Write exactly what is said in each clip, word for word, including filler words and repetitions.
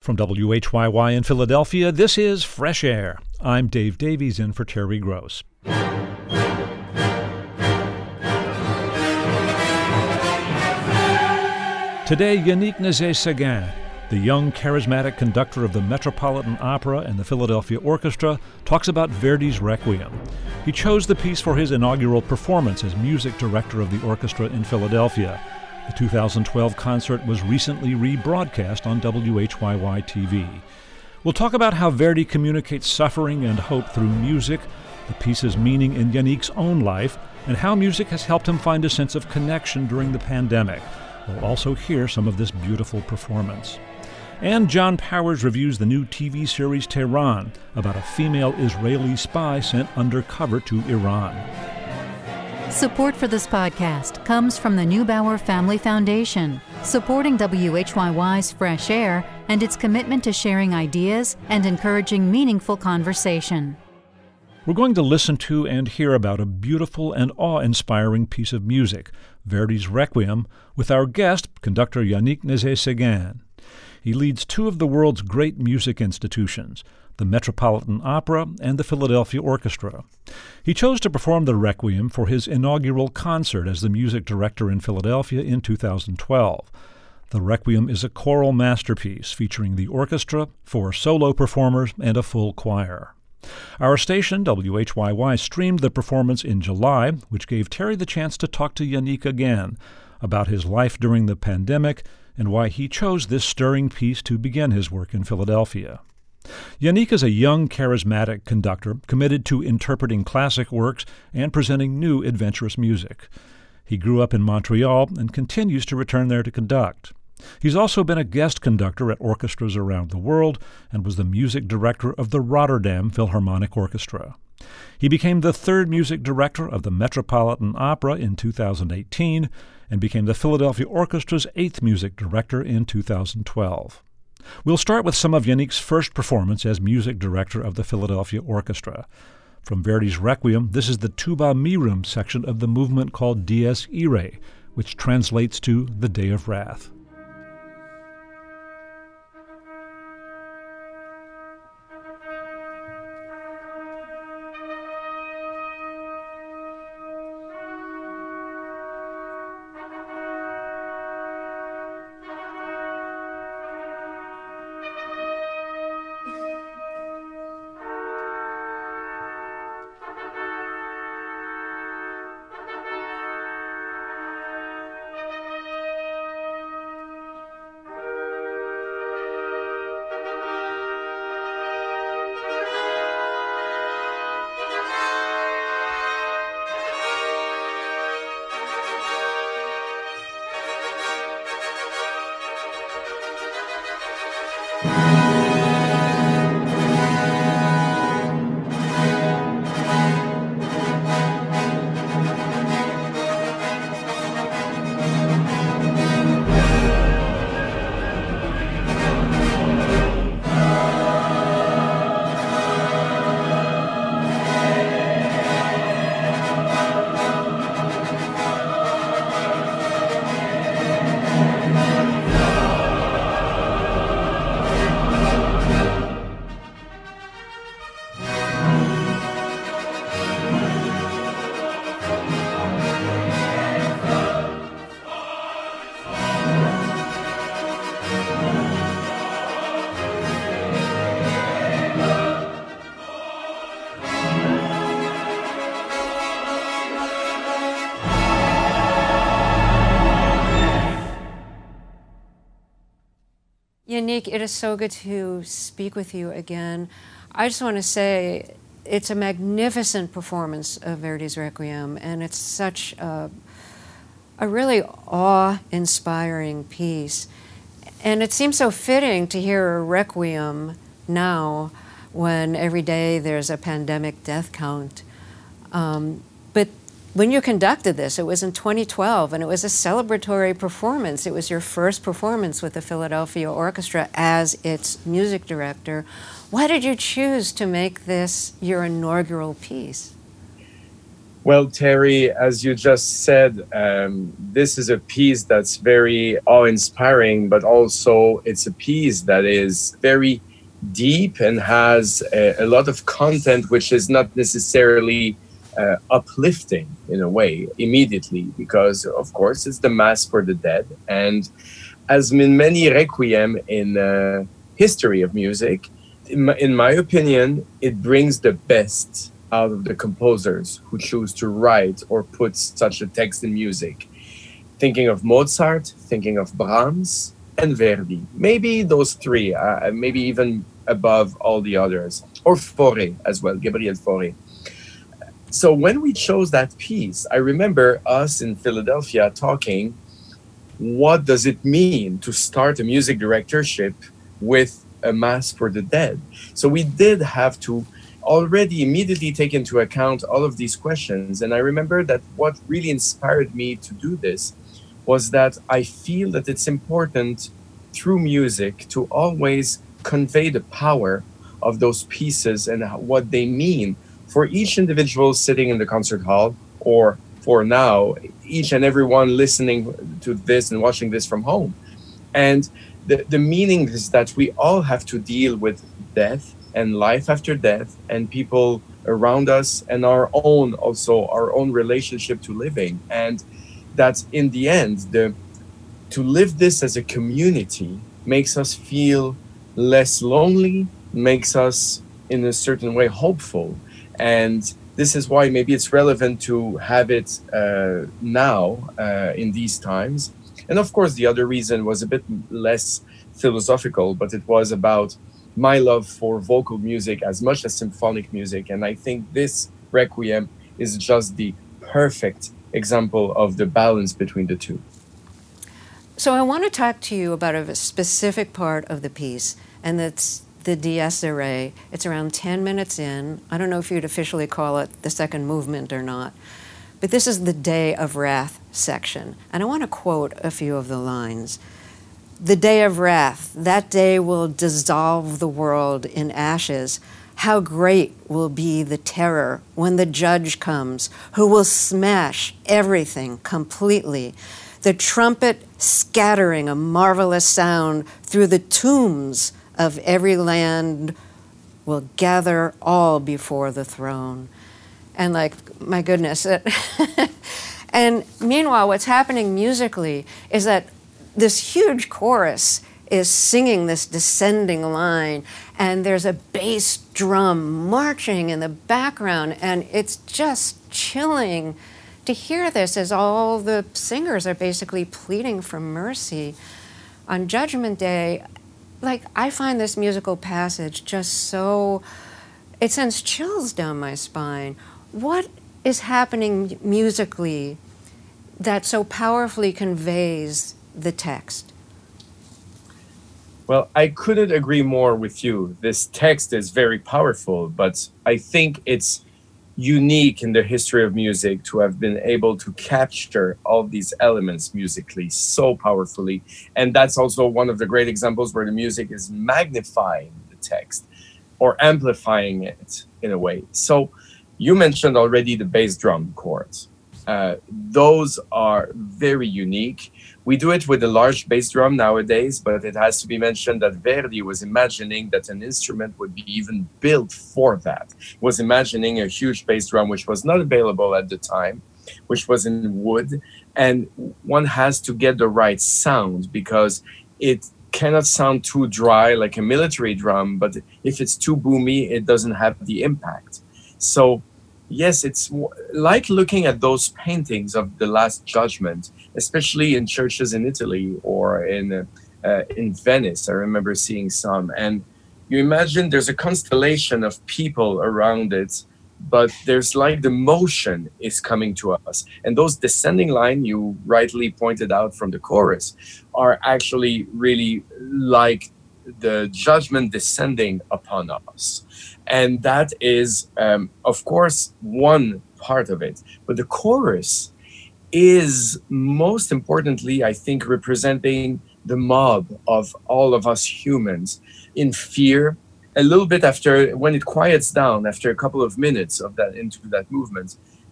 From W H Y Y in Philadelphia, this is Fresh Air. I'm Dave Davies in for Terry Gross. Today, Yannick Nézet-Séguin, the young, charismatic conductor of the Metropolitan Opera and the Philadelphia Orchestra, talks about Verdi's Requiem. He chose the piece for his inaugural performance as music director of the orchestra in Philadelphia. The two thousand twelve concert was recently rebroadcast on W H Y Y T V. We'll talk about how Verdi communicates suffering and hope through music, the piece's meaning in Yannick's own life, and how music has helped him find a sense of connection during the pandemic. We'll also hear some of this beautiful performance. And John Powers reviews the new T V series Tehran, about a female Israeli spy sent undercover to Iran. Support for this podcast comes from the Neubauer Family Foundation, supporting W H Y Y's Fresh Air and its commitment to sharing ideas and encouraging meaningful conversation. We're going to listen to and hear about a beautiful and awe-inspiring piece of music, Verdi's Requiem, with our guest, conductor Yannick Nézet-Séguin. He leads two of the world's great music institutions, the Metropolitan Opera and the Philadelphia Orchestra. He chose to perform the Requiem for his inaugural concert as the music director in Philadelphia in two thousand twelve. The Requiem is a choral masterpiece featuring the orchestra, four solo performers, and a full choir. Our station, W H Y Y, streamed the performance in July, which gave Terry the chance to talk to Yannick again about his life during the pandemic and why he chose this stirring piece to begin his work in Philadelphia. Yannick is a young, charismatic conductor committed to interpreting classic works and presenting new, adventurous music. He grew up in Montreal and continues to return there to conduct. He's also been a guest conductor at orchestras around the world and was the music director of the Rotterdam Philharmonic Orchestra. He became the third music director of the Metropolitan Opera in two thousand eighteen and became the Philadelphia Orchestra's eighth music director in two thousand twelve. We'll start with some of Yannick's first performance as music director of the Philadelphia Orchestra. From Verdi's Requiem, this is the Tuba Mirum section of the movement called Dies Irae, which translates to the Day of Wrath. Yannick, it is so good to speak with you again. I just want to say it's a magnificent performance of Verdi's Requiem, and it's such a, a really awe-inspiring piece. And it seems so fitting to hear a Requiem now when every day there's a pandemic death count. Um, but when you conducted this, it was in twenty twelve, and it was a celebratory performance. It was your first performance with the Philadelphia Orchestra as its music director. Why did you choose to make this your inaugural piece? Well, Terry, as you just said, um, this is a piece that's very awe-inspiring, but also it's a piece that is very deep and has a, a lot of content which is not necessarily uh, uplifting in a way immediately, because of course it's the Mass for the Dead. And as in many requiem in uh, history of music, in my, in my opinion, it brings the best out of the composers who choose to write or put such a text in music. Thinking of Mozart, thinking of Brahms, and Verdi. Maybe those three, uh, maybe even above all the others. Or Fauré as well, Gabriel Fauré. So when we chose that piece, I remember us in Philadelphia talking, what does it mean to start a music directorship with a Mass for the Dead? So we did have to already immediately take into account all of these questions. And I remember that what really inspired me to do this was that I feel that it's important through music to always convey the power of those pieces and what they mean for each individual sitting in the concert hall, or for now, each and everyone listening to this and watching this from home. And the, the meaning is that we all have to deal with death and life after death, and people around us, and our own, also our own relationship to living. And that in the end, the to live this as a community makes us feel less lonely, makes us in a certain way hopeful. And this is why maybe it's relevant to have it uh, now uh, in these times. And of course, the other reason was a bit less philosophical, but it was about my love for vocal music as much as symphonic music. And I think this Requiem is just the perfect example of the balance between the two. So I want to talk to you about a specific part of the piece, and that's the Dies Irae. It's around ten minutes in. I don't know if you'd officially call it the second movement or not, but this is the Day of Wrath section. And I want to quote a few of the lines. The day of wrath, that day will dissolve the world in ashes. How great will be the terror when the judge comes, who will smash everything completely. The trumpet scattering a marvelous sound through the tombs of every land will gather all before the throne. And like, my goodness. And meanwhile, what's happening musically is that this huge chorus is singing this descending line, and there's a bass drum marching in the background, and it's just chilling to hear this as all the singers are basically pleading for mercy. On Judgment Day, like, I find this musical passage just so, it sends chills down my spine. What is happening musically that so powerfully conveys the text? Well, I couldn't agree more with you. This text is very powerful, but I think it's unique in the history of music to have been able to capture all these elements musically so powerfully. And that's also one of the great examples where the music is magnifying the text or amplifying it in a way. So you mentioned already the bass drum chords. Uh, those are very unique. We do it with a large bass drum nowadays, but it has to be mentioned that Verdi was imagining that an instrument would be even built for that. He was imagining a huge bass drum, which was not available at the time, which was in wood. And one has to get the right sound because it cannot sound too dry like a military drum, but if it's too boomy, it doesn't have the impact. So yes, it's like looking at those paintings of the Last Judgment, especially in churches in Italy or in uh, in Venice. I remember seeing some. And you imagine there's a constellation of people around it, but there's like the motion is coming to us. And those descending line you rightly pointed out from the chorus are actually really like the judgment descending upon us. And that is, um, of course, one part of it. But the chorus is most importantly, I think, representing the mob of all of us humans in fear. A little bit after, when it quiets down, after a couple of minutes of that into that movement,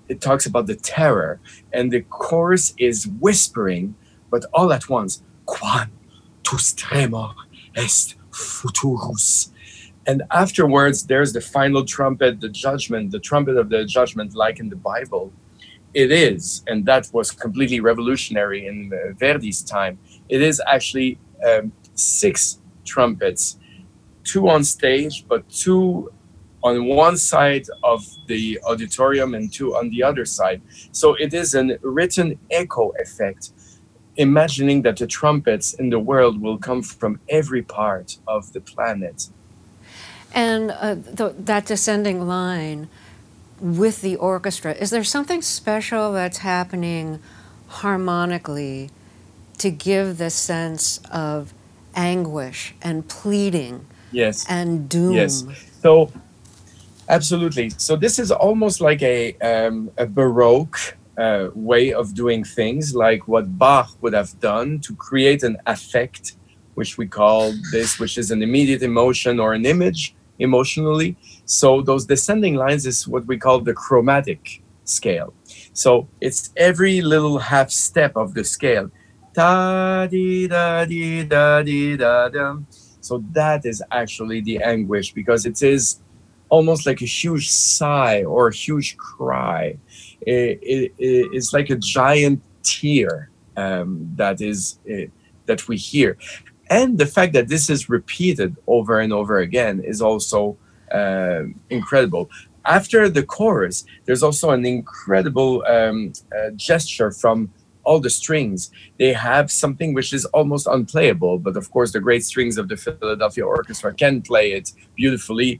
it talks about the terror, and the chorus is whispering, but all at once, Quan tus tremor est futurus. And afterwards, there's the final trumpet, the judgment, the trumpet of the judgment, like in the Bible. It is, and that was completely revolutionary in uh, Verdi's time. It is actually um, six trumpets, two on stage, but two on one side of the auditorium and two on the other side. So it is a written echo effect, imagining that the trumpets in the world will come from every part of the planet. And uh, th- that descending line with the orchestra, is there something special that's happening harmonically to give the sense of anguish and pleading yes. and doom? Yes. So, absolutely. So this is almost like a, um, a Baroque uh, way of doing things, like what Bach would have done to create an affect, which we call this, which is an immediate emotion or an image emotionally. So those descending lines is what we call the chromatic scale. So it's every little half step of the scale. Da di da di da di da da. So that is actually the anguish, because it is almost like a huge sigh or a huge cry. It, it, it's like a giant tear um, that is uh, that we hear. And the fact that this is repeated over and over again is also uh, incredible. After the chorus, there's also an incredible um, uh, gesture from all the strings. They have something which is almost unplayable, but of course the great strings of the Philadelphia Orchestra can play it beautifully.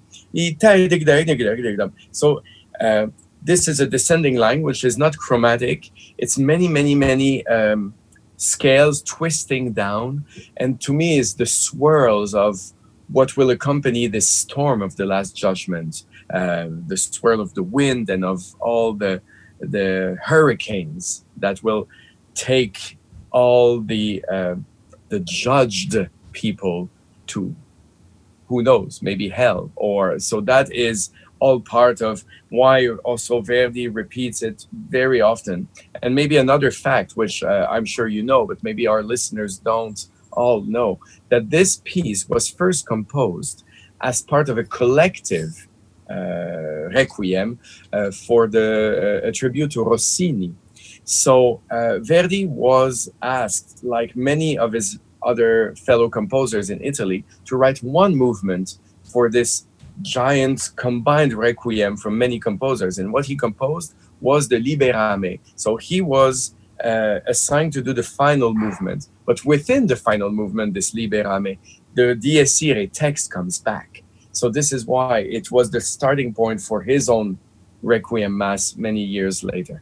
So uh, this is a descending line, which is not chromatic. It's many, many, many um, scales twisting down, and to me is the swirls of what will accompany this storm of the Last Judgment, uh, the swirl of the wind and of all the the hurricanes that will take all the uh, the judged people to, who knows, maybe hell. Or so that is all part of why also Verdi repeats it very often. And maybe another fact, which uh, I'm sure you know, but maybe our listeners don't all know, that this piece was first composed as part of a collective uh, requiem uh, for the uh, a tribute to Rossini. So uh, Verdi was asked, like many of his other fellow composers in Italy, to write one movement for this giant combined requiem from many composers. And what he composed was the Liberame. So he was uh, assigned to do the final movement. But within the final movement, this Liberame, the Dies Irae text comes back. So this is why it was the starting point for his own Requiem Mass many years later.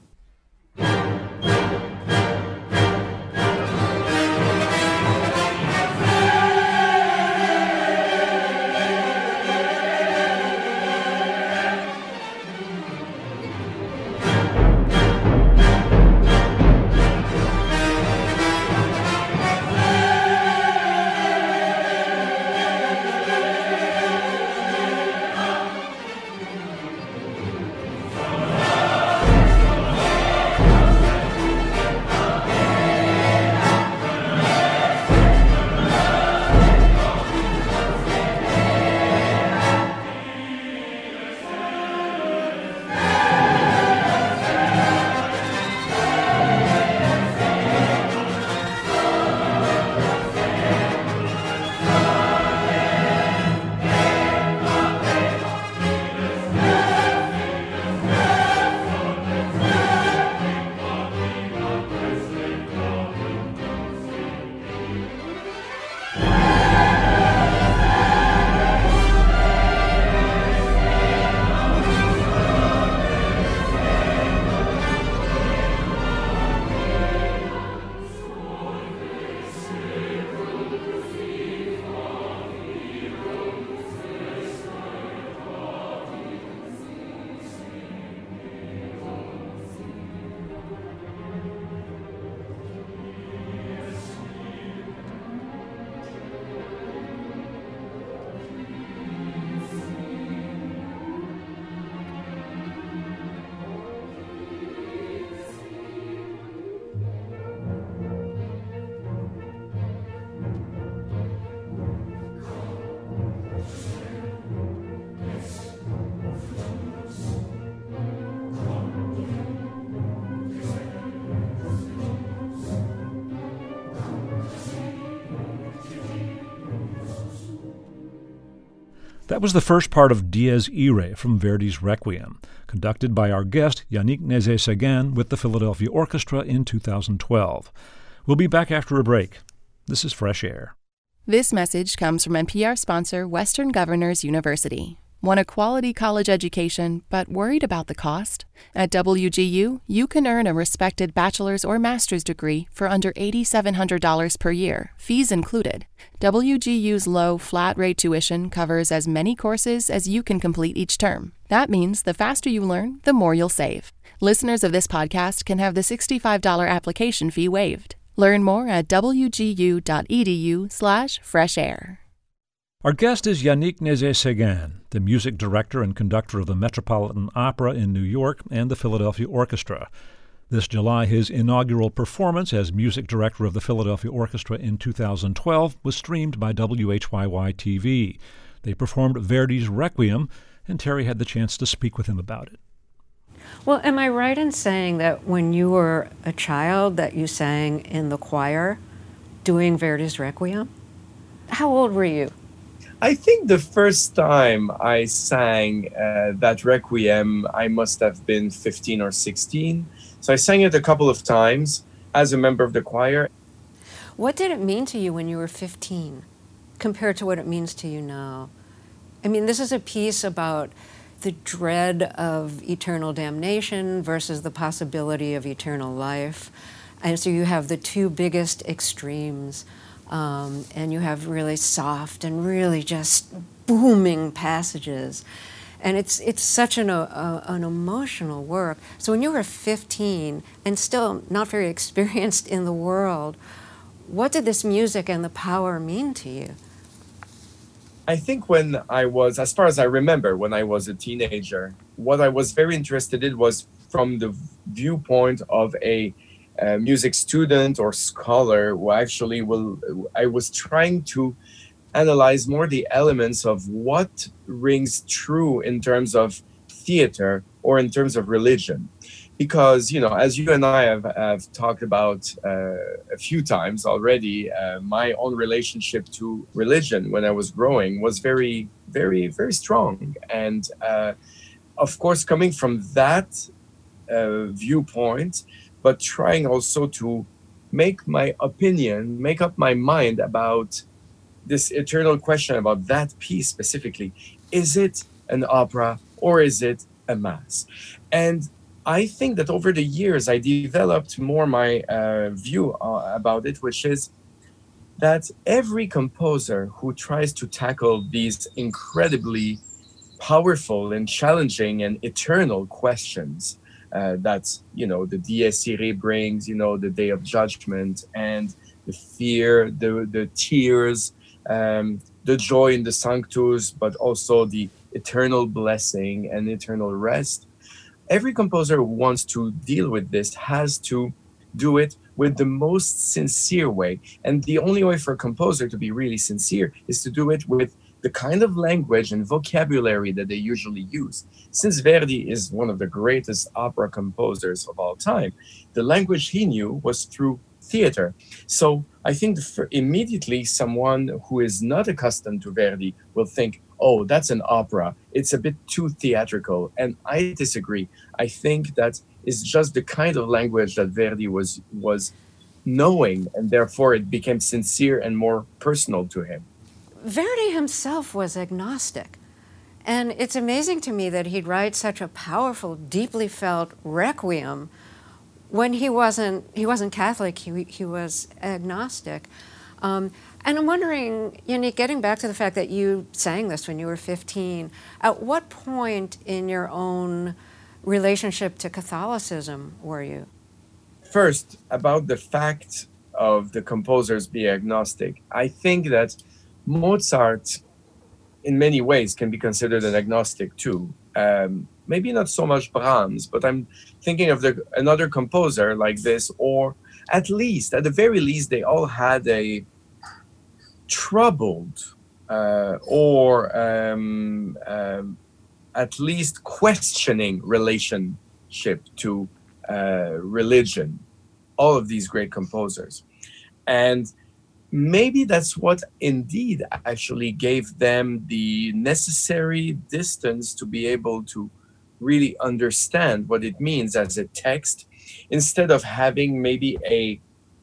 That was the first part of Dies Irae from Verdi's Requiem, conducted by our guest Yannick Nézet-Séguin with the Philadelphia Orchestra in two thousand twelve. We'll be back after a break. This is Fresh Air. This message comes from N P R sponsor Western Governors University. Want a quality college education, but worried about the cost? At W G U, you can earn a respected bachelor's or master's degree for under eight thousand seven hundred dollars per year, fees included. W G U's low, flat-rate tuition covers as many courses as you can complete each term. That means the faster you learn, the more you'll save. Listeners of this podcast can have the sixty-five dollars application fee waived. Learn more at wgu.edu slash fresh air. Our guest is Yannick Nézet-Séguin, the music director and conductor of the Metropolitan Opera in New York and the Philadelphia Orchestra. This July, his inaugural performance as music director of the Philadelphia Orchestra in two thousand twelve was streamed by W H Y Y T V. They performed Verdi's Requiem, and Terry had the chance to speak with him about it. Well, am I right in saying that when you were a child that you sang in the choir doing Verdi's Requiem? How old were you? I think the first time I sang uh, that Requiem, I must have been fifteen or sixteen. So I sang it a couple of times as a member of the choir. What did it mean to you when you were fifteen compared to what it means to you now? I mean, this is a piece about the dread of eternal damnation versus the possibility of eternal life. And so you have the two biggest extremes. Um, and you have really soft and really just booming passages. And it's it's such an, uh, an emotional work. So when you were fifteen and still not very experienced in the world, what did this music and the power mean to you? I think when I was, as far as I remember, when I was a teenager, what I was very interested in was from the viewpoint of a Uh, music student or scholar who actually will, I was trying to analyze more the elements of what rings true in terms of theater or in terms of religion. Because, you know, as you and I have, have talked about uh, a few times already, uh, my own relationship to religion when I was growing was very, very, very strong. And uh, of course, coming from that uh, viewpoint, but trying also to make my opinion, make up my mind about this eternal question about that piece specifically. Is it an opera or is it a mass? And I think that over the years, I developed more my uh, view uh, about it, which is that every composer who tries to tackle these incredibly powerful and challenging and eternal questions Uh, that's, you know, the Dies Irae brings, you know, the Day of Judgment and the fear, the the tears, um, the joy in the Sanctus, but also the eternal blessing and eternal rest. Every composer who wants to deal with this has to do it with the most sincere way. And the only way for a composer to be really sincere is to do it with the kind of language and vocabulary that they usually use. Since Verdi is one of the greatest opera composers of all time, the language he knew was through theater. So I think for immediately someone who is not accustomed to Verdi will think, oh, that's an opera. It's a bit too theatrical. And I disagree. I think that is just the kind of language that Verdi was, was knowing, and therefore it became sincere and more personal to him. Verdi himself was agnostic. And it's amazing to me that he'd write such a powerful, deeply felt requiem when he wasn't he wasn't Catholic, he, he was agnostic. Um, and I'm wondering, Yannick, getting back to the fact that you sang this when you were fifteen, at what point in your own relationship to Catholicism were you? First, about the fact of the composers being agnostic, I think that Mozart, in many ways, can be considered an agnostic too. Um, maybe not so much Brahms, but I'm thinking of the, another composer like this, or at least, at the very least, they all had a troubled uh, or um, um, at least questioning relationship to uh, religion. All of these great composers. And maybe that's what indeed actually gave them the necessary distance to be able to really understand what it means as a text, instead of having maybe a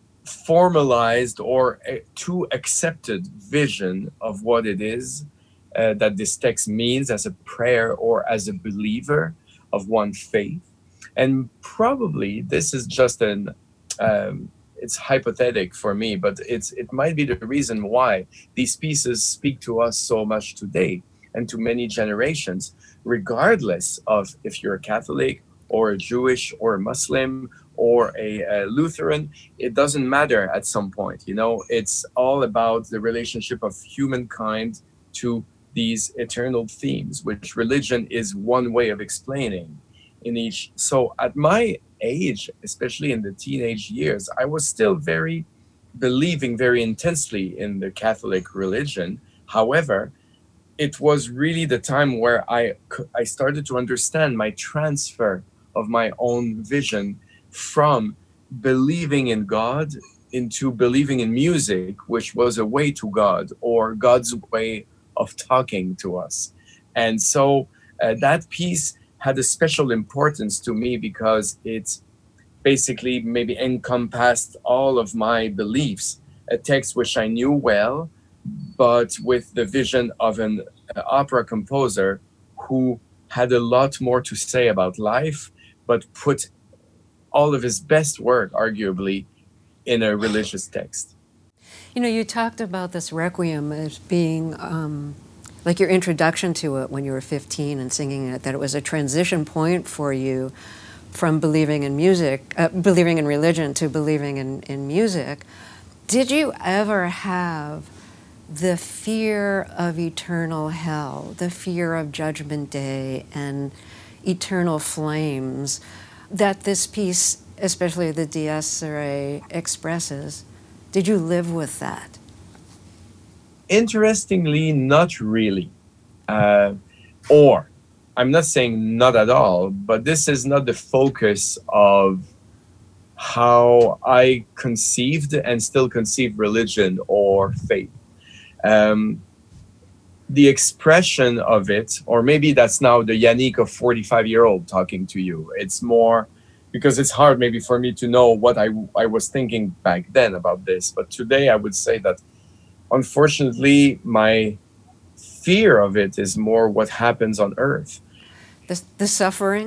formalized or a too accepted vision of what it is uh, that this text means as a prayer or as a believer of one faith. And probably this is just an um, it's hypothetical for me, but it's it might be the reason why these pieces speak to us so much today and to many generations, regardless of if you're a Catholic or a Jewish or a Muslim or a, a Lutheran. It doesn't matter at some point, you know. It's all about the relationship of humankind to these eternal themes, which religion is one way of explaining in each. So at my age, especially in the teenage years, I was still very believing very intensely in the Catholic religion. However, it was really the time where I, I started to understand my transfer of my own vision from believing in God into believing in music, which was a way to God, or God's way of talking to us. And so uh, that piece had a special importance to me because it basically maybe encompassed all of my beliefs, a text which I knew well, but with the vision of an uh, opera composer who had a lot more to say about life, but put all of his best work, arguably, in a religious text. You know, you talked about this Requiem as being um, like your introduction to it when you were fifteen and singing it, that it was a transition point for you from believing in music, uh, believing in religion to believing in, in music. Did you ever have the fear of eternal hell, the fear of Judgment Day and eternal flames that this piece, especially the Dies Irae, expresses? Did you live with that? Interestingly, not really. Uh, or, I'm not saying not at all, but this is not the focus of how I conceived and still conceive religion or faith. Um, the expression of it, or maybe that's now the Yannick of forty-five-year-old talking to you. It's more because it's hard maybe for me to know what I, I was thinking back then about this. But today I would say that, unfortunately, my fear of it is more what happens on earth. The, the suffering?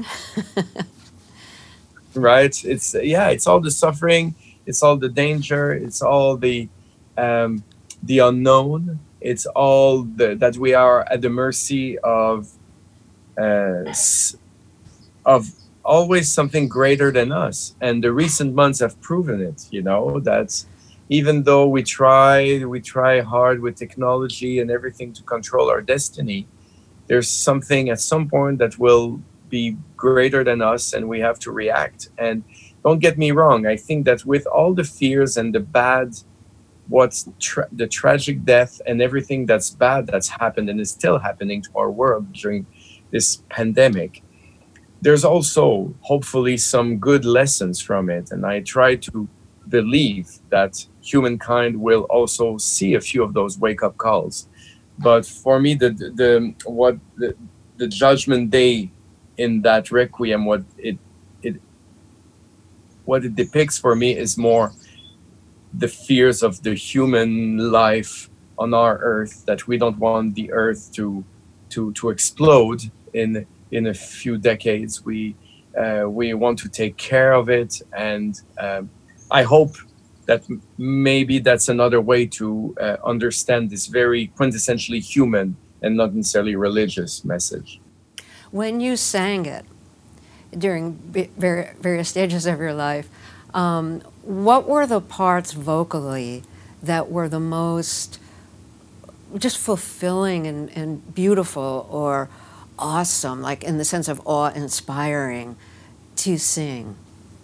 Right? It's, yeah, it's all the suffering. It's all the danger. It's all the, um, the unknown. It's all the, that we are at the mercy of, uh, of always something greater than us. And the recent months have proven it, you know, that even though we try, we try hard with technology and everything to control our destiny, there's something at some point that will be greater than us, and we have to react. And don't get me wrong, I think that with all the fears and the bad, what's tra- the tragic death and everything that's bad that's happened and is still happening to our world during this pandemic, there's also hopefully some good lessons from it. And I try to believe that humankind will also see a few of those wake-up calls. But for me, the the what the, the Judgment Day in that Requiem, what it it what it depicts for me is more the fears of the human life on our earth, that we don't want the earth to to to explode in in a few decades. We uh, we want to take care of it, and um, I hope that maybe that's another way to uh, understand this very quintessentially human and not necessarily religious message. When you sang it during various stages of your life, um, what were the parts vocally that were the most just fulfilling and, and beautiful or awesome, like in the sense of awe-inspiring to sing?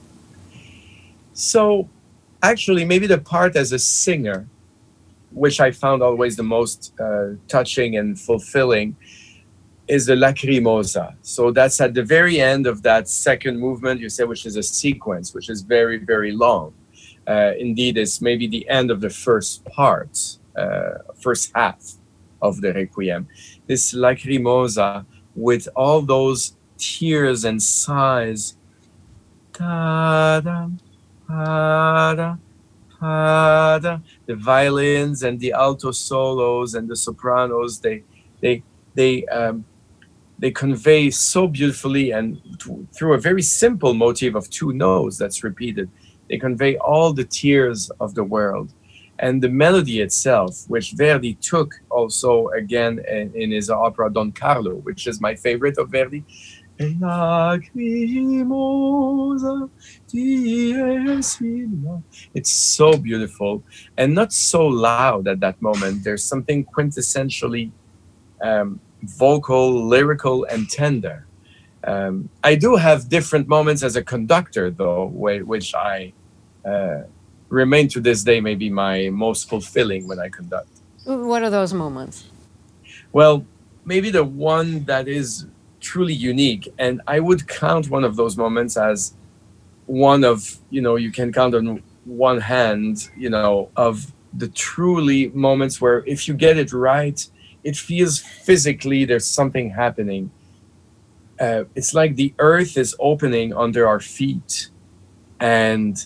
So actually, maybe the part as a singer, which I found always the most uh, touching and fulfilling, is the Lacrimosa. So that's at the very end of that second movement, you say, which is a sequence, which is very, very long. uh, indeed is maybe the end of the first part, uh, first half of the Requiem. This Lacrimosa with all those tears and sighs. Ta-da, ta-da, ta-da. The violins and the alto solos and the sopranos, they they they um, they convey so beautifully, and th- through a very simple motif of two notes that's repeated, they convey all the tears of the world. And the melody itself, which Verdi took also again in, in his opera Don Carlo, which is my favorite of Verdi. It's so beautiful and not so loud at that moment. There's something quintessentially um, vocal, lyrical, and tender. Um, I do have different moments as a conductor, though, which I uh, remain to this day maybe my most fulfilling when I conduct. What are those moments? Well, maybe the one that is truly unique, and I would count one of those moments as one of, you know, you can count on one hand, you know, of the truly moments where if you get it right, it feels physically there's something happening. Uh, it's like the earth is opening under our feet, and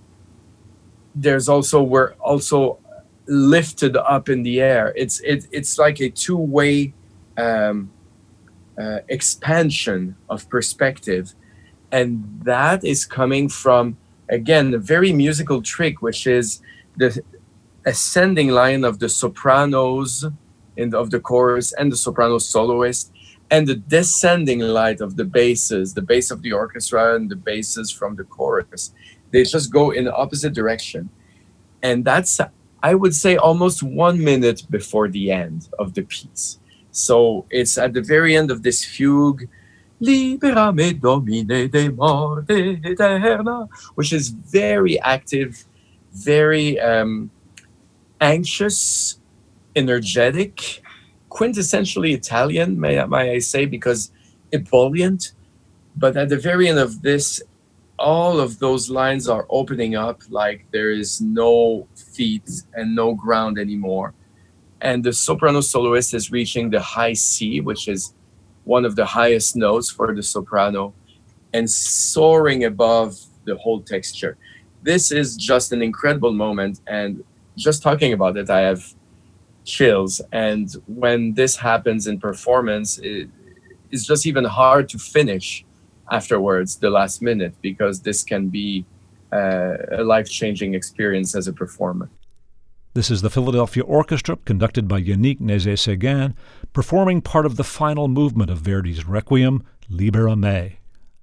there's also, we're also lifted up in the air. It's it, it's like a two-way um, uh, expansion of perspective. And that is coming from, again, a very musical trick, which is the ascending line of the sopranos in the, of the chorus and the soprano soloist, and the descending light of the basses, the bass of the orchestra and the basses from the chorus. They just go in the opposite direction. And that's, I would say, almost one minute before the end of the piece. So it's at the very end of this fugue, Libera me domine de morte eterna, which is very active, very um, anxious, energetic, quintessentially Italian, may, may I say, because ebullient. But at the very end of this, all of those lines are opening up like there is no feet and no ground anymore. And the soprano soloist is reaching the high C, which is one of the highest notes for the soprano, and soaring above the whole texture. This is just an incredible moment, and just talking about it, I have chills. And when this happens in performance, it, it's just even hard to finish afterwards, the last minute, because this can be uh, a life-changing experience as a performer. This is the Philadelphia Orchestra, conducted by Yannick Nézet-Séguin, performing part of the final movement of Verdi's Requiem, Libera Me.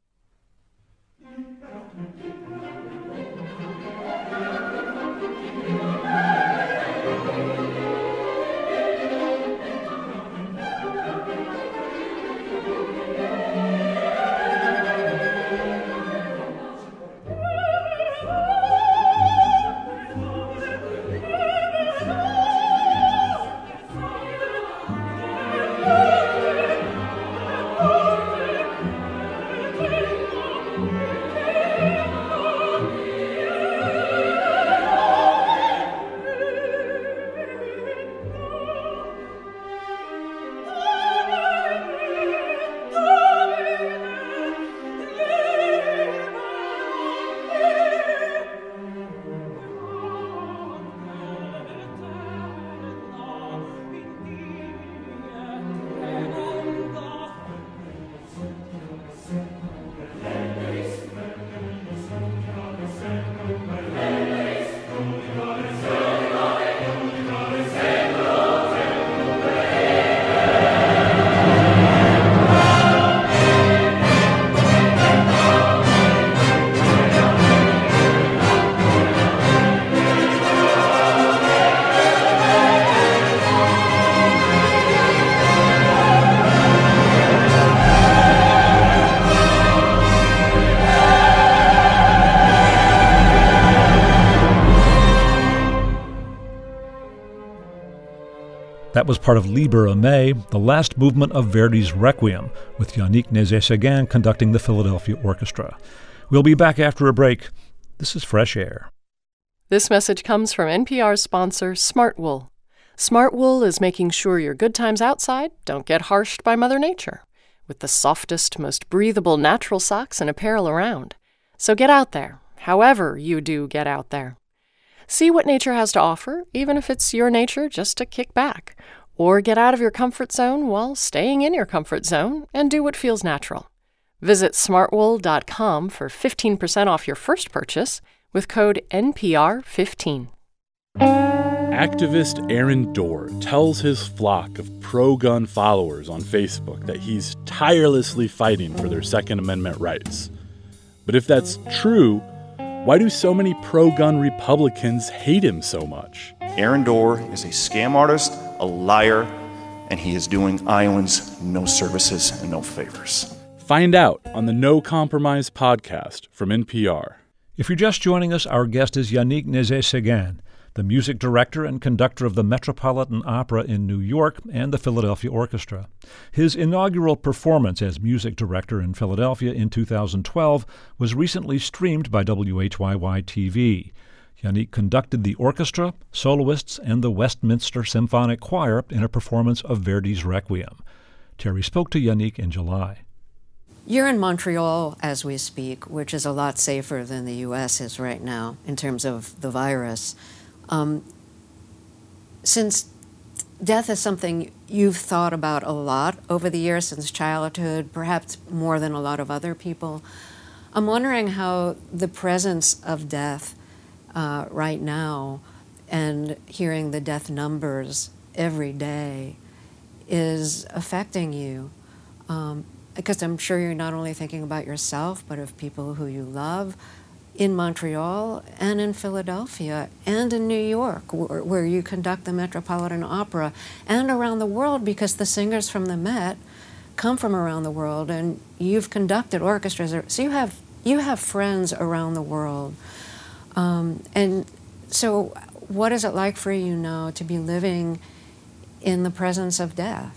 That was part of Libera Me, the last movement of Verdi's Requiem, with Yannick Nézet-Séguin conducting the Philadelphia Orchestra. We'll be back after a break. This is Fresh Air. This message comes from N P R's sponsor, Smartwool. Smartwool is making sure your good times outside don't get harshed by Mother Nature, with the softest, most breathable natural socks and apparel around. So get out there, however you do get out there. See what nature has to offer, even if it's your nature just to kick back, or get out of your comfort zone while staying in your comfort zone and do what feels natural. Visit smartwool dot com for fifteen percent off your first purchase with code N P R fifteen. Activist Aaron Dorr tells his flock of pro-gun followers on Facebook that he's tirelessly fighting for their Second Amendment rights. But if that's true, why do so many pro-gun Republicans hate him so much? Aaron Dorr is a scam artist, a liar, and he is doing Iowans no services and no favors. Find out on the No Compromise podcast from N P R. If you're just joining us, our guest is Yannick Nézet-Séguin, the music director and conductor of the Metropolitan Opera in New York and the Philadelphia Orchestra. His inaugural performance as music director in Philadelphia in two thousand twelve was recently streamed by W H Y Y T V. Yannick conducted the orchestra, soloists, and the Westminster Symphonic Choir in a performance of Verdi's Requiem. Terry spoke to Yannick in July. You're in Montreal as we speak, which is a lot safer than the U S is right now in terms of the virus. Um, since death is something you've thought about a lot over the years since childhood, perhaps more than a lot of other people, I'm wondering how the presence of death uh, right now and hearing the death numbers every day is affecting you. Um, because I'm sure you're not only thinking about yourself, but of people who you love, in Montreal and in Philadelphia and in New York, where, where you conduct the Metropolitan Opera, and around the world, because the singers from the Met come from around the world, and you've conducted orchestras. So you have you have friends around the world. Um, and so what is it like for you now to be living in the presence of death?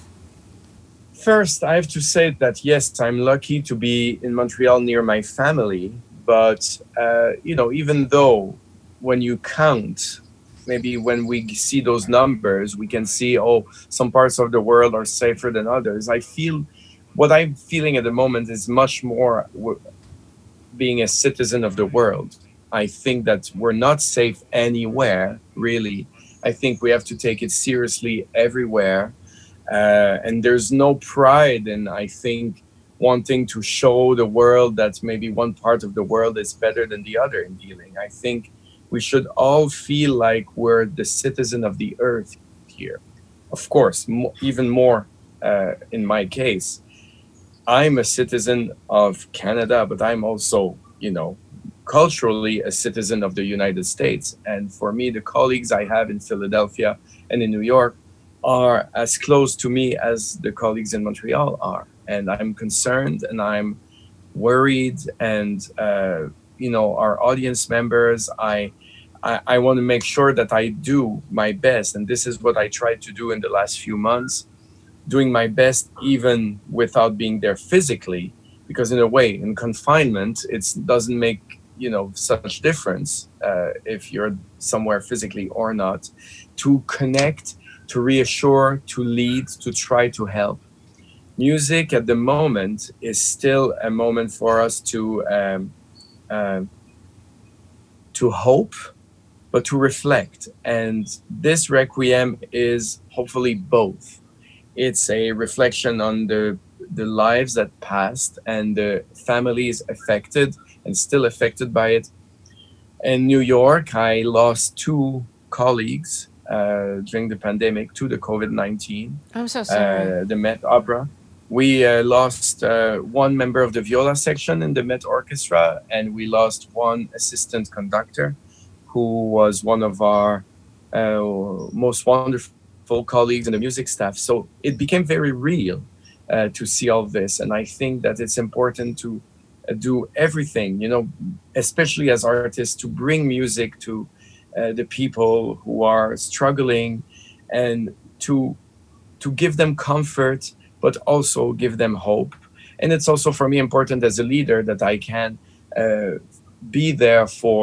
First, I have to say that, yes, I'm lucky to be in Montreal near my family. But, uh, you know, even though when you count, maybe when we see those numbers, we can see, oh, some parts of the world are safer than others. I feel what I'm feeling at the moment is much more w- being a citizen of the world. I think that we're not safe anywhere, really. I think we have to take it seriously everywhere. Uh, and there's no pride in, I think, wanting to show the world that maybe one part of the world is better than the other in dealing. I think we should all feel like we're the citizen of the earth here. Of course, mo- even more uh, in my case, I'm a citizen of Canada, but I'm also, you know, culturally a citizen of the United States. And for me, the colleagues I have in Philadelphia and in New York are as close to me as the colleagues in Montreal are. And I'm concerned and I'm worried. And, uh, you know, our audience members, I, I, I want to make sure that I do my best. And this is what I tried to do in the last few months, doing my best even without being there physically. Because in a way, in confinement, it doesn't make, you know, such difference uh, if you're somewhere physically or not, to connect, to reassure, to lead, to try to help. Music at the moment is still a moment for us to um, uh, to hope, but to reflect. And this Requiem is hopefully both. It's a reflection on the the lives that passed and the families affected and still affected by it. In New York, I lost two colleagues Uh, during the pandemic to the COVID nineteen. I'm so sorry. Uh, the Met Opera. We uh, lost uh, one member of the viola section in the Met Orchestra, and we lost one assistant conductor who was one of our uh, most wonderful colleagues in the music staff. So it became very real uh, to see all this. And I think that it's important to uh, do everything, you know, especially as artists, to bring music to Uh, the people who are struggling, and to to give them comfort, but also give them hope. And it's also for me important as a leader that I can uh, be there for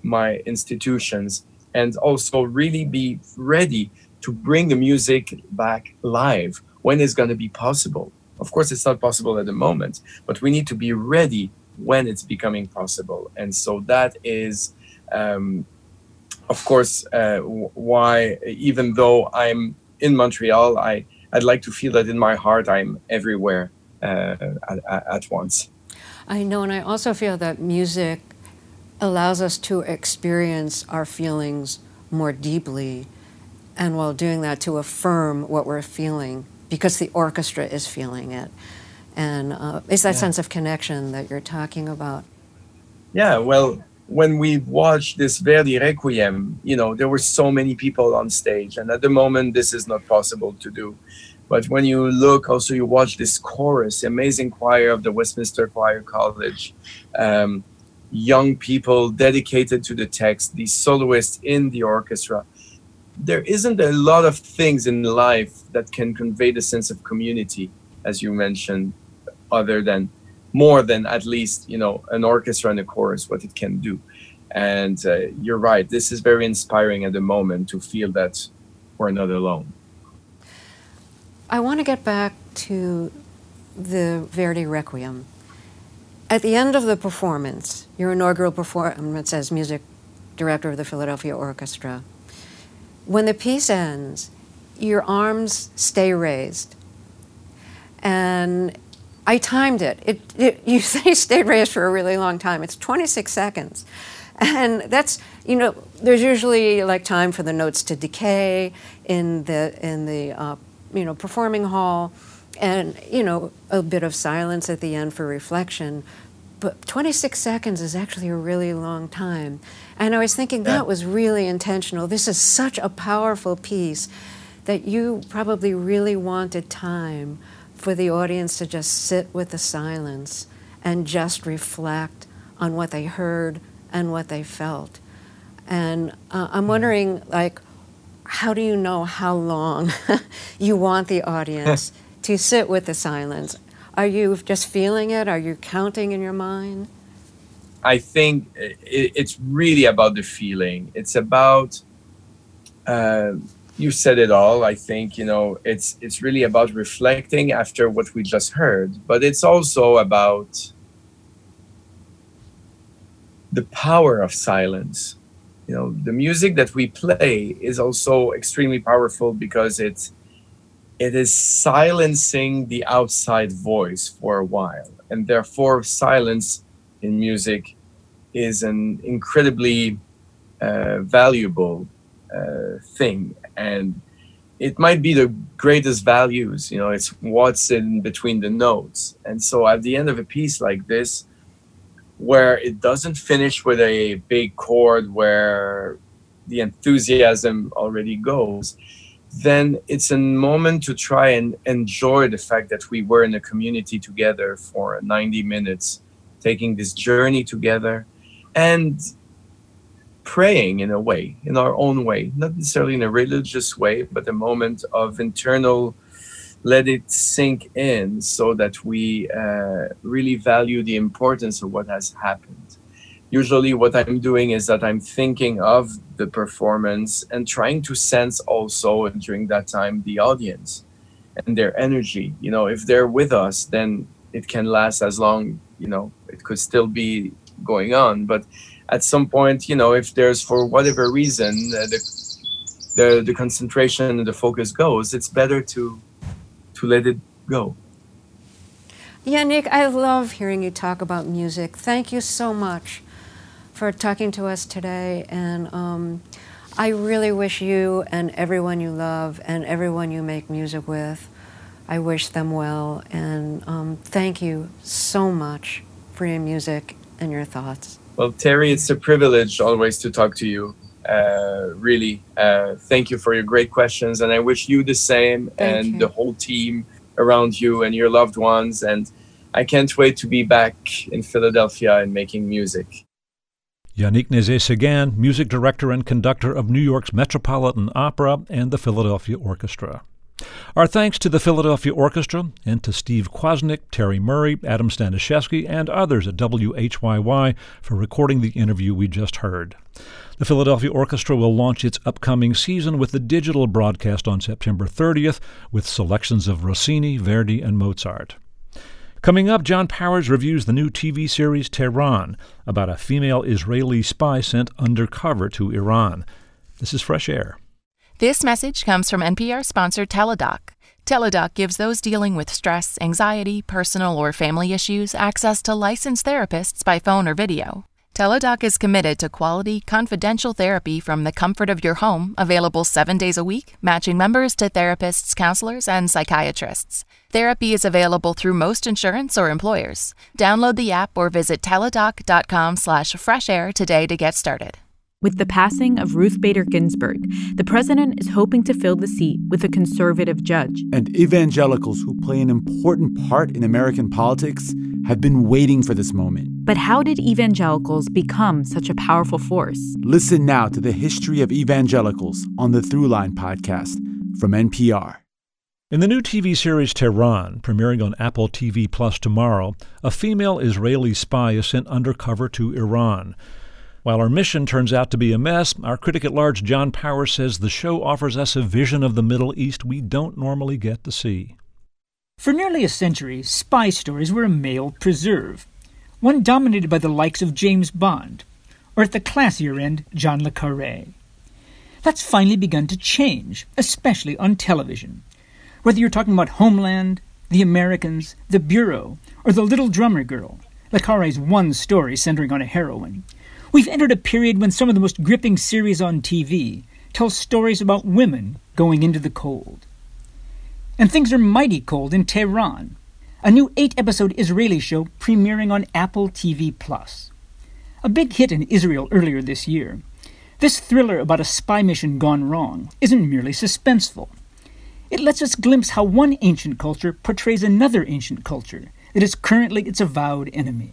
my institutions, and also really be ready to bring the music back live when it's going to be possible. Of course, it's not possible at the moment, but we need to be ready when it's becoming possible. And so that is, um, of course, uh, why, even though I'm in Montreal, I, I'd like to feel that in my heart I'm everywhere uh, at, at once. I know, and I also feel that music allows us to experience our feelings more deeply, and while doing that, to affirm what we're feeling, because the orchestra is feeling it. And uh, it's that yeah. sense of connection that you're talking about. Yeah, well, when we watched this Verdi Requiem, you know, there were so many people on stage, and at the moment, this is not possible to do. But when you look, also you watch this chorus, the amazing choir of the Westminster Choir College, um, young people dedicated to the text, these soloists in the orchestra. There isn't a lot of things in life that can convey the sense of community, as you mentioned, other than, more than at least, you know, an orchestra and a chorus, what it can do. And uh, you're right, this is very inspiring at the moment to feel that we're not alone. I want to get back to the Verdi Requiem. At the end of the performance, your inaugural performance as music director of the Philadelphia Orchestra, when the piece ends, your arms stay raised. And I timed it. It, it you say stayed raised for a really long time. It's twenty-six seconds. And that's, you know, there's usually like time for the notes to decay in the, in the uh, you know, performing hall, and, you know, a bit of silence at the end for reflection. But twenty-six seconds is actually a really long time. And I was thinking that was really intentional. This is such a powerful piece that you probably really wanted time for the audience to just sit with the silence and just reflect on what they heard and what they felt. And uh, I'm wondering, like, how do you know how long you want the audience to sit with the silence? Are you just feeling it? Are you counting in your mind? I think it's really about the feeling. It's about, uh, you said it all. I think, you know, it's it's really about reflecting after what we just heard, but it's also about the power of silence. You know, the music that we play is also extremely powerful because it's, it is silencing the outside voice for a while. And therefore, silence in music is an incredibly uh, valuable uh, thing. And it might be the greatest values, you know, it's what's in between the notes. And so at the end of a piece like this, where it doesn't finish with a big chord where the enthusiasm already goes, then it's a moment to try and enjoy the fact that we were in a community together for ninety minutes, taking this journey together and praying in a way, in our own way, not necessarily in a religious way, but a moment of internal, let it sink in so that we uh, really value the importance of what has happened. Usually what I'm doing is that I'm thinking of the performance and trying to sense also during that time the audience and their energy. You know, if they're with us, then it can last as long, you know, it could still be going on. But at some point, you know, if there's for whatever reason uh, the, the the concentration and the focus goes, it's better to to let it go. Yannick, I love hearing you talk about music. Thank you so much for talking to us today. And um, I really wish you and everyone you love and everyone you make music with, I wish them well. And um, thank you so much for your music and your thoughts. Well, Terry, it's a privilege always to talk to you. Uh, really, uh, thank you for your great questions. And I wish you the same Thank and you. the whole team around you and your loved ones. And I can't wait to be back in Philadelphia and making music. Yannick Nézet-Séguin, music director and conductor of New York's Metropolitan Opera and the Philadelphia Orchestra. Our thanks to the Philadelphia Orchestra and to Steve Kwasnick, Terry Murray, Adam Staniszewski, and others at W H Y Y for recording the interview we just heard. The Philadelphia Orchestra will launch its upcoming season with the digital broadcast on September thirtieth with selections of Rossini, Verdi, and Mozart. Coming up, John Powers reviews the new T V series Tehran about a female Israeli spy sent undercover to Iran. This is Fresh Air. This message comes from N P R sponsor Teladoc. Teladoc gives those dealing with stress, anxiety, personal or family issues access to licensed therapists by phone or video. Teladoc is committed to quality, confidential therapy from the comfort of your home, available seven days a week, matching members to therapists, counselors, and psychiatrists. Therapy is available through most insurance or employers. Download the app or visit teladoc.com slash fresh air today to get started. With the passing of Ruth Bader Ginsburg, the president is hoping to fill the seat with a conservative judge. And evangelicals who play an important part in American politics have been waiting for this moment. But how did evangelicals become such a powerful force? Listen now to the history of evangelicals on the Throughline podcast from N P R. In the new T V series Tehran, premiering on Apple T V Plus tomorrow, a female Israeli spy is sent undercover to Iran. While our mission turns out to be a mess, our critic at large John Powers says the show offers us a vision of the Middle East we don't normally get to see. For nearly a century, spy stories were a male preserve, one dominated by the likes of James Bond, or at the classier end, John le Carré. That's finally begun to change, especially on television. Whether you're talking about Homeland, The Americans, The Bureau, or The Little Drummer Girl, le Carré's one story centering on a heroine, we've entered a period when some of the most gripping series on T V tell stories about women going into the cold. And things are mighty cold in Tehran, a new eight-episode Israeli show premiering on Apple T V Plus. A big hit in Israel earlier this year, this thriller about a spy mission gone wrong isn't merely suspenseful. It lets us glimpse how one ancient culture portrays another ancient culture that is currently its avowed enemy.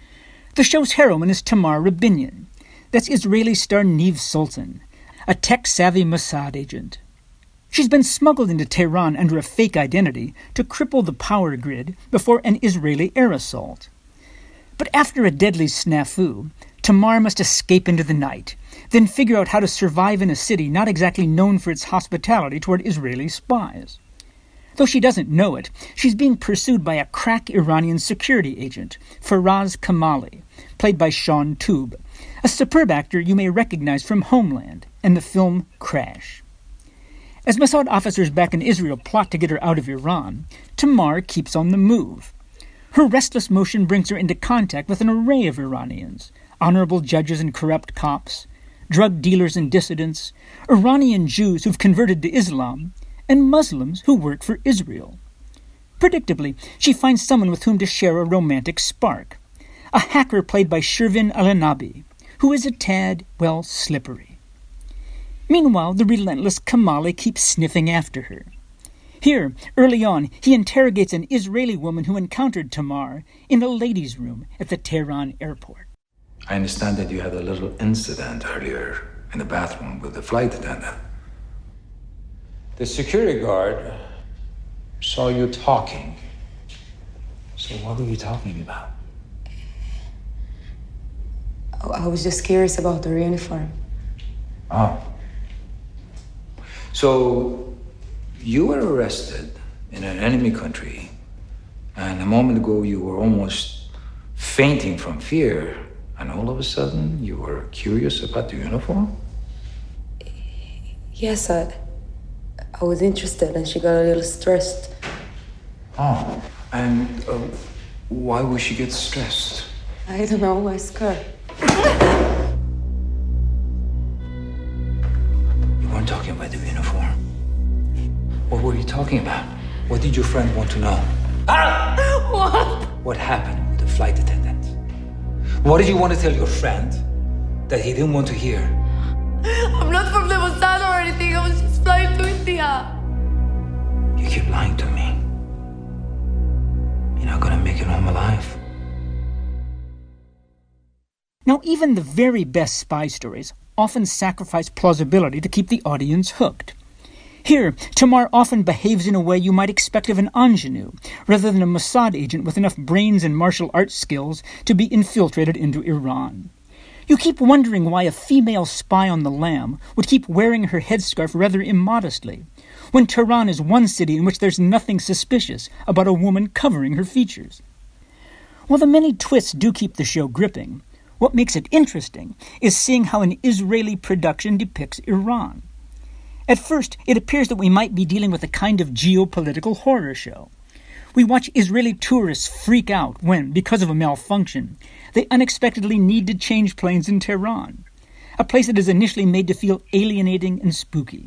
The show's heroine is Tamar Rabinian. That's Israeli star Niv Sultan, a tech-savvy Mossad agent. She's been smuggled into Tehran under a fake identity to cripple the power grid before an Israeli air assault. But after a deadly snafu, Tamar must escape into the night, then figure out how to survive in a city not exactly known for its hospitality toward Israeli spies. Though she doesn't know it, she's being pursued by a crack Iranian security agent, Faraz Kamali, played by Sean Toob, a superb actor you may recognize from Homeland and the film Crash. As Mossad officers back in Israel plot to get her out of Iran, Tamar keeps on the move. Her restless motion brings her into contact with an array of Iranians, honorable judges and corrupt cops, drug dealers and dissidents, Iranian Jews who've converted to Islam, and Muslims who work for Israel. Predictably, she finds someone with whom to share a romantic spark, a hacker played by Shervin Al-Anabi, who is a tad, well, slippery. Meanwhile, the relentless Kamali keeps sniffing after her. Here, early on, he interrogates an Israeli woman who encountered Tamar in a ladies' room at the Tehran airport. I understand that you had a little incident earlier in the bathroom with the flight attendant. The security guard saw you talking. So what were you talking about? I was just curious about her uniform. Oh. So you were arrested in an enemy country, and a moment ago you were almost fainting from fear, and all of a sudden you were curious about the uniform? Yes, I, I was interested, and she got a little stressed. Oh, and uh, why would she get stressed? I don't know, I scared. You weren't talking about the uniform. What were you talking about? What did your friend want to know? Ah! What? What happened with the flight attendant? What did you want to tell your friend that he didn't want to hear? I'm not from the Mossad or anything. I was just flying to India. You keep lying to me. You're not gonna make it home alive. Now, even the very best spy stories often sacrifice plausibility to keep the audience hooked. Here, Tamar often behaves in a way you might expect of an ingenue, rather than a Mossad agent with enough brains and martial arts skills to be infiltrated into Iran. You keep wondering why a female spy on the lam would keep wearing her headscarf rather immodestly, when Tehran is one city in which there's nothing suspicious about a woman covering her features. While the many twists do keep the show gripping, what makes it interesting is seeing how an Israeli production depicts Iran. At first, it appears that we might be dealing with a kind of geopolitical horror show. We watch Israeli tourists freak out when, because of a malfunction, they unexpectedly need to change planes in Tehran, a place that is initially made to feel alienating and spooky.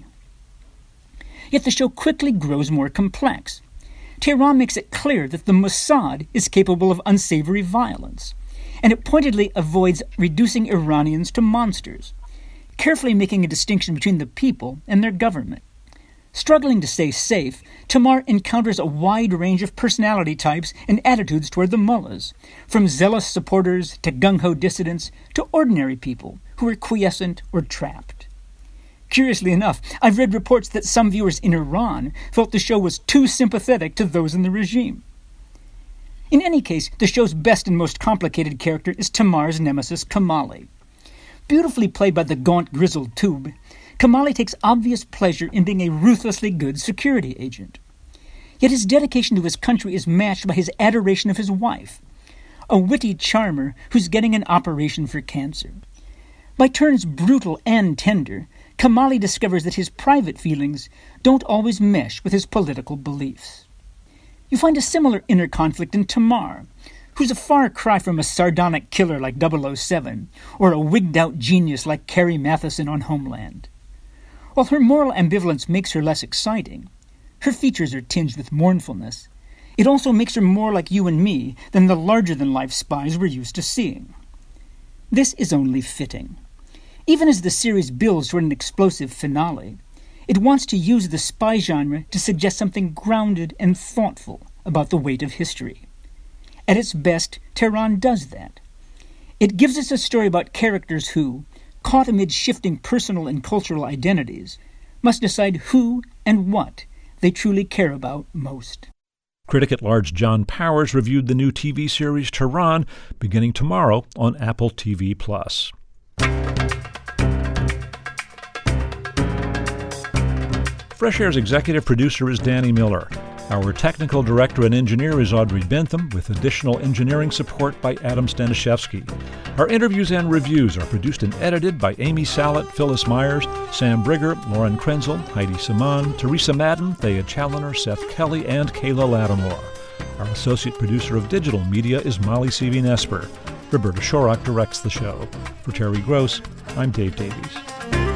Yet the show quickly grows more complex. Tehran makes it clear that the Mossad is capable of unsavory violence, and it pointedly avoids reducing Iranians to monsters, carefully making a distinction between the people and their government. Struggling to stay safe, Tamar encounters a wide range of personality types and attitudes toward the mullahs, from zealous supporters to gung-ho dissidents to ordinary people who are quiescent or trapped. Curiously enough, I've read reports that some viewers in Iran felt the show was too sympathetic to those in the regime. In any case, the show's best and most complicated character is Tamar's nemesis, Kamali. Beautifully played by the gaunt, grizzled Tube, Kamali takes obvious pleasure in being a ruthlessly good security agent. Yet his dedication to his country is matched by his adoration of his wife, a witty charmer who's getting an operation for cancer. By turns brutal and tender, Kamali discovers that his private feelings don't always mesh with his political beliefs. You find a similar inner conflict in Tamar, who's a far cry from a sardonic killer like double oh seven, or a wigged-out genius like Carrie Matheson on Homeland. While her moral ambivalence makes her less exciting, her features are tinged with mournfulness, it also makes her more like you and me than the larger-than-life spies we're used to seeing. This is only fitting. Even as the series builds toward an explosive finale, it wants to use the spy genre to suggest something grounded and thoughtful about the weight of history. At its best, Tehran does that. It gives us a story about characters who, caught amid shifting personal and cultural identities, must decide who and what they truly care about most. Critic-at-large John Powers reviewed the new T V series Tehran, beginning tomorrow on Apple T V Plus. Fresh Air's executive producer is Danny Miller. Our technical director and engineer is Audrey Bentham, with additional engineering support by Adam Staniszewski. Our interviews and reviews are produced and edited by Amy Sallet, Phyllis Myers, Sam Brigger, Lauren Krenzel, Heidi Saman, Teresa Madden, Thea Challoner, Seth Kelly, and Kayla Lattimore. Our associate producer of digital media is Molly Seavey-Nesper. Roberta Shorak directs the show. For Terry Gross, I'm Dave Davies.